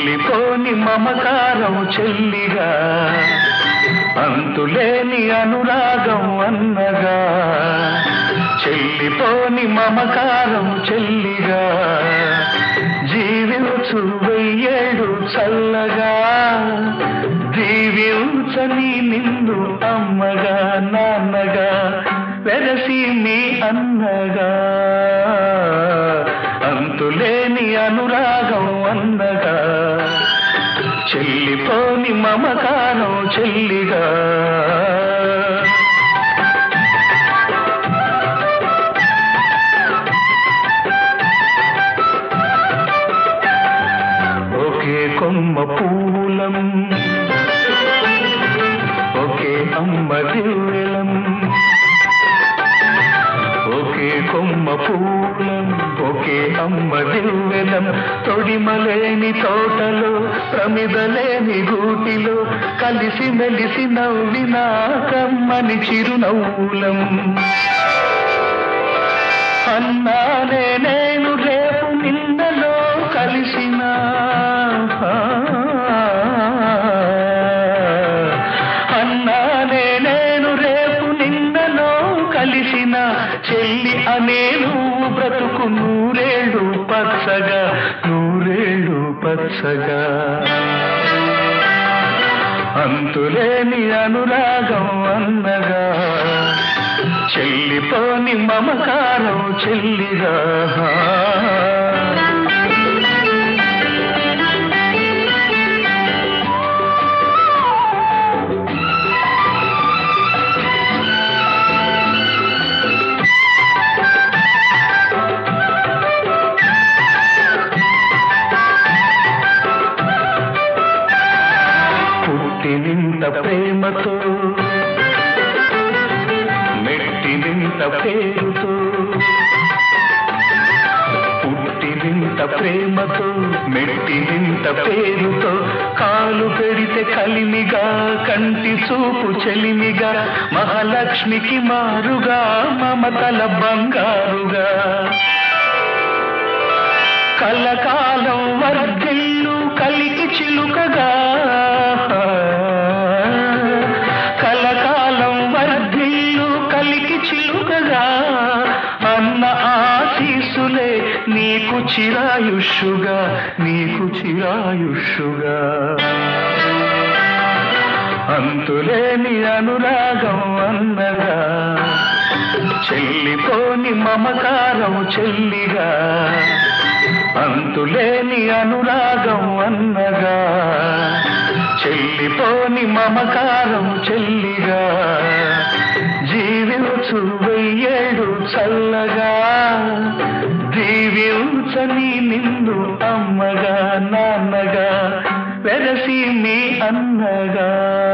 చెల్లిపోని మమకారం చెల్లిగా, అంతులేని అనురాగం అన్నగా. చెల్లిపోని మమకారం చెల్లిగా, జీవించు వెయ్యేడు చల్లగా. దీవించని నిన్ను అమ్మగా నాన్నగా, వెరసి నీ అన్నగా. అంతులేని అనురాగం అన్నగా, చెల్లిపోని మమకారం చెల్లిగా. ఒకే కొమ్మ పూలం, ఒకే అమ్మ దివ్వెలం. ఒకే కొమ్మ పూలం, ఒకే అమ్మ దివ్వెలం. తొడిమలేని తోటలో, ప్రమిదలేని గూటిలో, కలిసి మెలిసి నవ్విన కమ్మని చిరునవ్వులం. అన్నానే నేను రేపు నిన్నలో కలిసిన, అన్నానే నేను రేపు నిన్నలో కలిసిన. చెల్లి అనే నువ్వు బ్రతుకు నూరేళ్ళు పచ్చగా, నూరేళ్ళు పచ్చగా. అంతులేని అనురాగం అన్నగా, చెల్లిపోని మమకారం చెల్లిగా. పుట్టినింత ప్రేమతో, మెట్టినింత పేరుతో. పుట్టినింత ప్రేమతో, మెట్టినింత పేరుతో. కాలు పెడితే కలిమిగా, కంటి చూపు చెలిమిగా. మహాలక్ష్మికి మారుగా, మమతల బంగారుగా. కలకాలం వర్ధిల్లు కలికి చిలుకగా, కలకాలం వర్ధిల్లు కలికి చిలుకగా. అన్న ఆశీస్సులే నీకు చిరాయుష్షుగా, నీకు చిరాయుష్షుగా. అంతులేని అనురాగం అన్నగా, చెల్లిపోని మమకారం చెల్లిగా. అంతులేని అనురాగం అన్నగా, చెల్లిపోని మమకారం చెల్లిగా. జీవించు వెయ్యేడు చల్లగా, దీవించని నిన్ను అమ్మగా నాన్నగా, వెరసి నీ అన్నగా.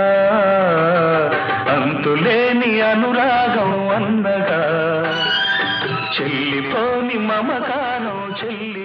అంతులేని అనురాగం అన్నగా, చెల్లిపోని మమకారం చెల్లి.